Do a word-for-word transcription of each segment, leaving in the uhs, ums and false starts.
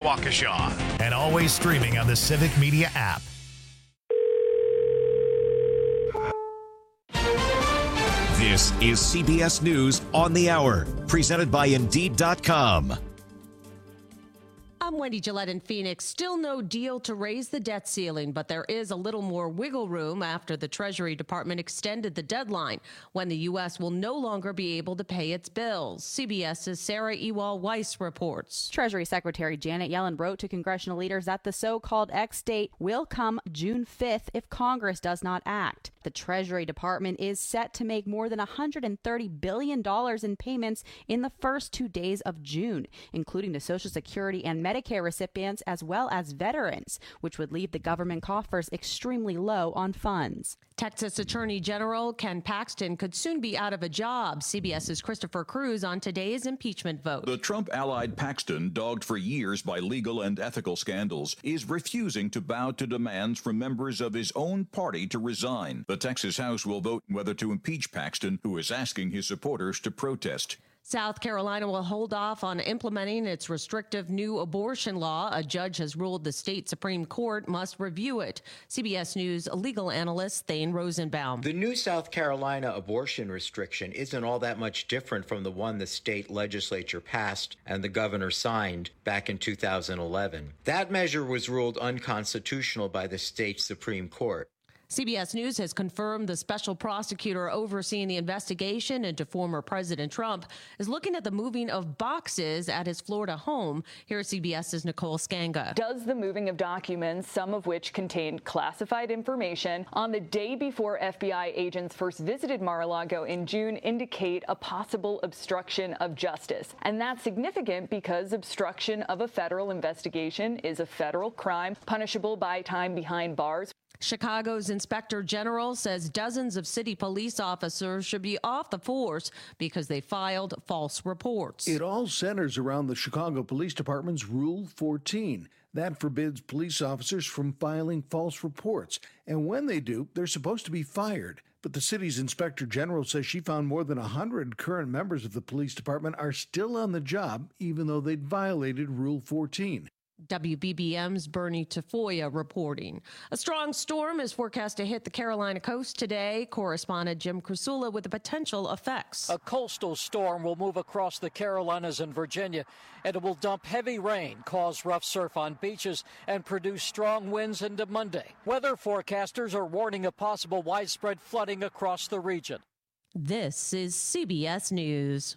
Waukesha. And always streaming on the Civic Media app. This is C B S News on the Hour, presented by Indeed dot com. I'm Wendy Gillette in Phoenix. Still no deal to raise the debt ceiling, but there is a little more wiggle room after the Treasury Department extended the deadline when the U S will no longer be able to pay its bills. CBS's Sarah Ewald-Weiss reports. Treasury Secretary Janet Yellen wrote to congressional leaders that the so-called X date will come June fifth if Congress does not act. The Treasury Department is set to make more than one hundred thirty billion dollars in payments in the first two days of June, including to Social Security and Medicare recipients as well as veterans, which would leave the government coffers extremely low on funds. Texas Attorney General Ken Paxton could soon be out of a job. CBS's Christopher Cruz on today's impeachment vote. The Trump-allied Paxton, dogged for years by legal and ethical scandals, is refusing to bow to demands from members of his own party to resign. The Texas House will vote whether to impeach Paxton, who is asking his supporters to protest. South Carolina will hold off on implementing its restrictive new abortion law. A judge has ruled the state Supreme Court must review it. C B S News legal analyst Thane Rosenbaum. The new South Carolina abortion restriction isn't all that much different from the one the state legislature passed and the governor signed back in two thousand eleven. That measure was ruled unconstitutional by the state Supreme Court. C B S News has confirmed the special prosecutor overseeing the investigation into former President Trump is looking at the moving of boxes at his Florida home. Here's CBS's Nicole Skanga. Does the moving of documents, some of which contained classified information, on the day before F B I agents first visited Mar-a-Lago in June indicate a possible obstruction of justice? And that's significant because obstruction of a federal investigation is a federal crime punishable by time behind bars. Chicago's Inspector General says dozens of city police officers should be off the force because they filed false reports. It all centers around the Chicago Police Department's Rule fourteen. That forbids police officers from filing false reports. And when they do, they're supposed to be fired. But the city's Inspector General says she found more than one hundred current members of the police department are still on the job, even though they'd violated Rule fourteen. W B B M's Bernie Tafoya reporting. A strong storm is forecast to hit the Carolina coast today. Correspondent Jim Krasula with the potential effects. A coastal storm will move across the Carolinas and Virginia, and it will dump heavy rain, cause rough surf on beaches, and produce strong winds into Monday. Weather forecasters are warning of possible widespread flooding across the region. This is C B S News.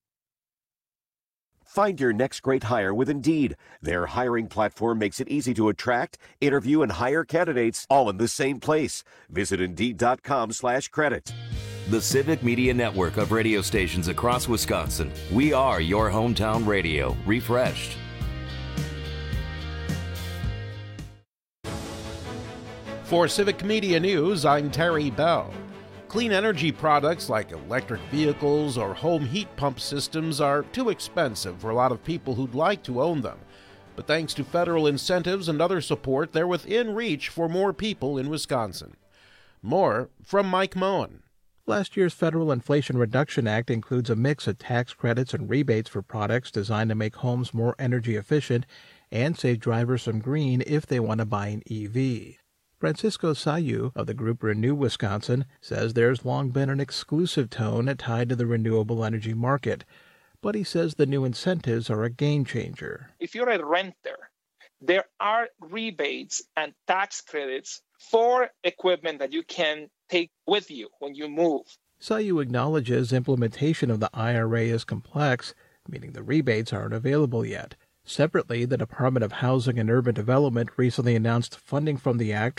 Find your next great hire with Indeed. Their hiring platform makes it easy to attract, interview, and hire candidates all in the same place. Visit Indeed.com slash credit. The Civic Media Network of radio stations across Wisconsin. We are your hometown radio, refreshed. For Civic Media News, I'm Terry Bell. Clean energy products like electric vehicles or home heat pump systems are too expensive for a lot of people who'd like to own them. But thanks to federal incentives and other support, they're within reach for more people in Wisconsin. More from Mike Moen. Last year's Federal Inflation Reduction Act includes a mix of tax credits and rebates for products designed to make homes more energy efficient and save drivers some green if they want to buy an E V. Francisco Sayu of the group Renew Wisconsin says there's long been an exclusive tone tied to the renewable energy market, but he says the new incentives are a game changer. If you're a renter, there are rebates and tax credits for equipment that you can take with you when you move. Sayu acknowledges implementation of the I R A is complex, meaning the rebates aren't available yet. Separately, the Department of Housing and Urban Development recently announced funding from the Act